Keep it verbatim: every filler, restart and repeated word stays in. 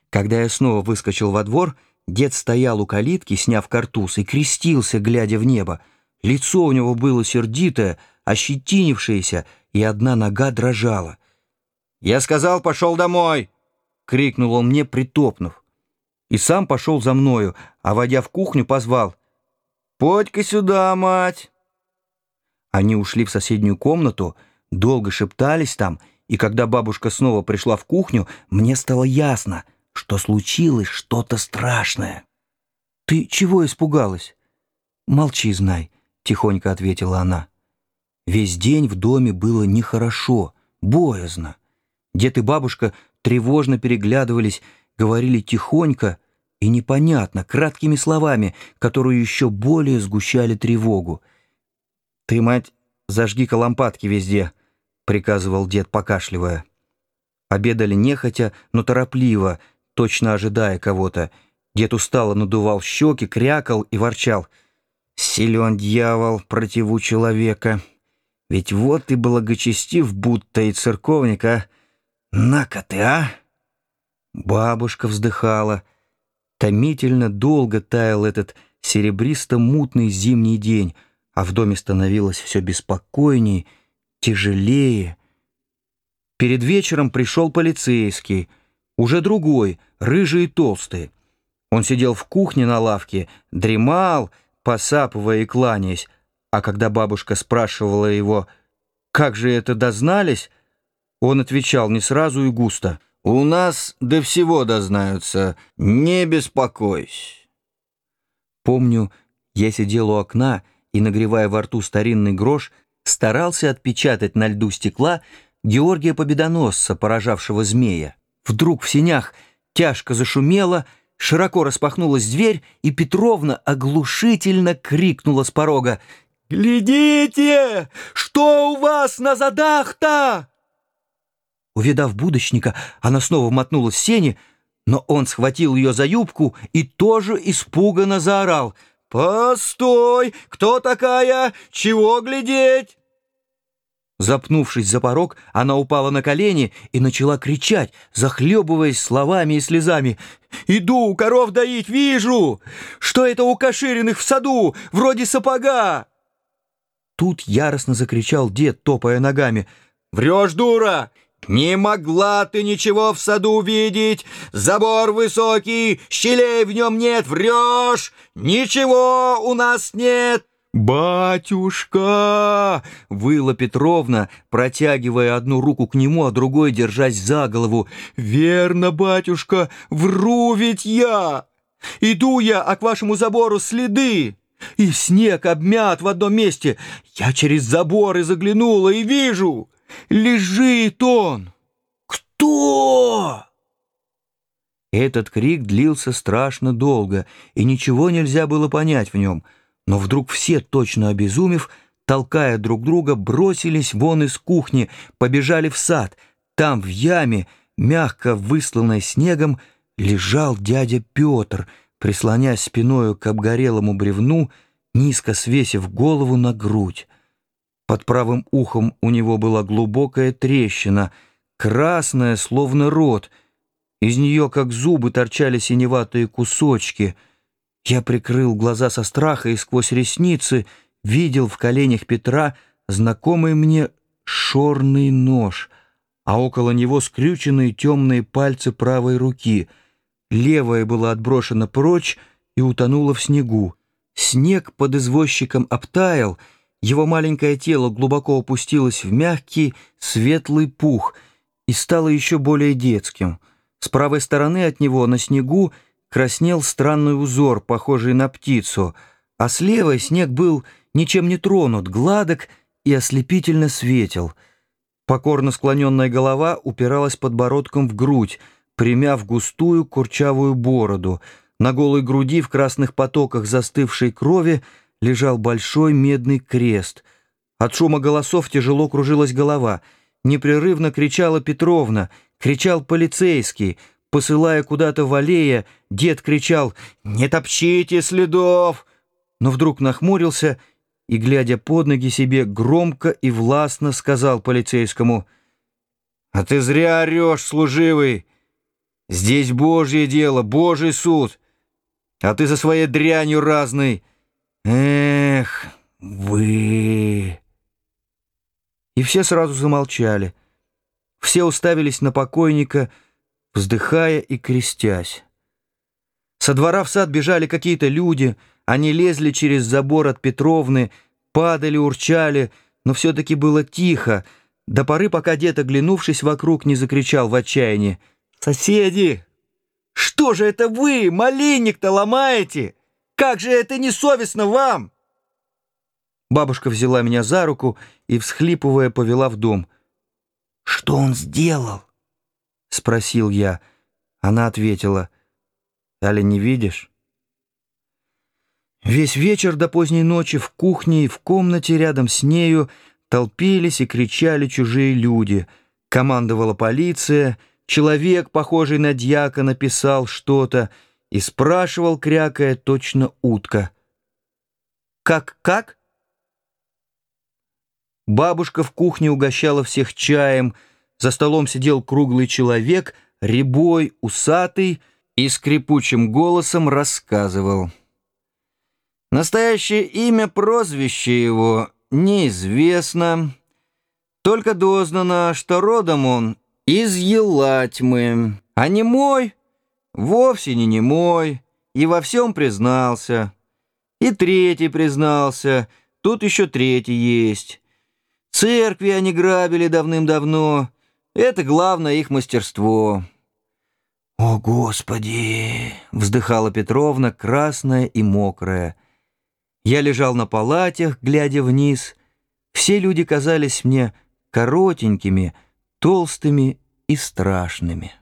Когда я снова выскочил во двор, дед стоял у калитки, сняв картуз, и крестился, глядя в небо. Лицо у него было сердитое, ощетинившееся, и одна нога дрожала. «Я сказал, пошел домой!» — крикнул он мне, притопнув. И сам пошел за мною, а, войдя в кухню, позвал: «Подь-ка сюда, мать!» Они ушли в соседнюю комнату, долго шептались там, и когда бабушка снова пришла в кухню, мне стало ясно, что случилось что-то страшное. «Ты чего испугалась?» «Молчи, знай», — тихонько ответила она. Весь день в доме было нехорошо, боязно. Дед и бабушка тревожно переглядывались, говорили тихонько и непонятно, краткими словами, которые еще более сгущали тревогу. «Ты, мать, зажги-ка лампадки везде», — приказывал дед, покашливая. Обедали нехотя, но торопливо, точно ожидая кого-то. Дед устало надувал щеки, крякал и ворчал: «Силен дьявол противу человека. Ведь вот ты благочестив, будто и церковник, а? На-ка ты, а!» Бабушка вздыхала. Томительно долго таял этот серебристо-мутный зимний день, а в доме становилось все беспокойней, тяжелее. Перед вечером пришел полицейский, уже другой, рыжий и толстый. Он сидел в кухне на лавке, дремал, посапывая и кланяясь, а когда бабушка спрашивала его, как же это дознались, он отвечал не сразу и густо: «У нас до всего дознаются, не беспокойся». Помню, я сидел у окна и, нагревая во рту старинный грош, старался отпечатать на льду стекла Георгия Победоносца, поражавшего змея. Вдруг в сенях тяжко зашумело, широко распахнулась дверь, и Петровна оглушительно крикнула с порога: «Глядите, что у вас на задах-то?» Увидав будочника, она снова мотнулась в сени, но он схватил ее за юбку и тоже испуганно заорал: «Постой! Кто такая? Чего глядеть?» Запнувшись за порог, она упала на колени и начала кричать, захлебываясь словами и слезами: «Иду коров доить, вижу! Что это у Кашириных в саду, вроде сапога!» Тут яростно закричал дед, топая ногами: «Врешь, дура! Не могла ты ничего в саду видеть! Забор высокий, щелей в нем нет, врешь! Ничего у нас нет!» «Батюшка!» — выла Петровна, протягивая одну руку к нему, а другой держась за голову. «Верно, батюшка, вру ведь я! Иду я, а к вашему забору следы, и снег обмят в одном месте. Я через забор и заглянула, и вижу, лежит он!» «Кто?» Этот крик длился страшно долго, и ничего нельзя было понять в нем. Но вдруг все, точно обезумев, толкая друг друга, бросились вон из кухни, побежали в сад. Там, в яме, мягко высланной снегом, лежал дядя Петр, прислонясь спиною к обгорелому бревну, низко свесив голову на грудь. Под правым ухом у него была глубокая трещина, красная, словно рот. Из нее, как зубы, торчали синеватые кусочки. Я прикрыл глаза со страха и сквозь ресницы видел в коленях Петра знакомый мне шорный нож, а около него скрюченные темные пальцы правой руки. Левая была отброшена прочь и утонула в снегу. Снег под извозчиком обтаял, его маленькое тело глубоко опустилось в мягкий светлый пух и стало еще более детским. С правой стороны от него на снегу краснел странный узор, похожий на птицу, а с левой снег был ничем не тронут, гладок и ослепительно светел. Покорно склоненная голова упиралась подбородком в грудь, примяв густую курчавую бороду. На голой груди в красных потоках застывшей крови лежал большой медный крест. От шума голосов тяжело кружилась голова. Непрерывно кричала Петровна, кричал полицейский. Посылая куда-то в аллее, дед кричал: «Не топчите следов!» Но вдруг нахмурился и, глядя под ноги себе, громко и властно сказал полицейскому: «А ты зря орешь, служивый! Здесь Божье дело, Божий суд. А ты со своей дрянью разной. Эх, вы...» И все сразу замолчали. Все уставились на покойника, вздыхая и крестясь. Со двора в сад бежали какие-то люди. Они лезли через забор от Петровны, падали, урчали, но все-таки было тихо, до поры, пока дед, оглянувшись вокруг, не закричал в отчаянии: «Соседи, что же это вы, малинник-то ломаете? Как же это несовестно вам!» Бабушка взяла меня за руку и, всхлипывая, повела в дом. «Что он сделал?» — спросил я. Она ответила: «Али, не видишь?» Весь вечер до поздней ночи в кухне и в комнате рядом с нею толпились и кричали чужие люди. Командовала полиция, человек, похожий на дьякона, писал что-то и спрашивал, крякая, точно утка: «Как-как?» Бабушка в кухне угощала всех чаем. За столом сидел круглый человек, рябой, усатый, и скрипучим голосом рассказывал. Настоящее имя, прозвище его неизвестно, только дознано, что родом он из Елатьмы, а немой вовсе не немой, и во всем признался. И третий признался, тут еще третий есть. Церкви они грабили давным-давно, это главное их мастерство». «О, Господи!» — вздыхала Петровна, красная и мокрая. Я лежал на палатях, глядя вниз. Все люди казались мне коротенькими, толстыми и страшными.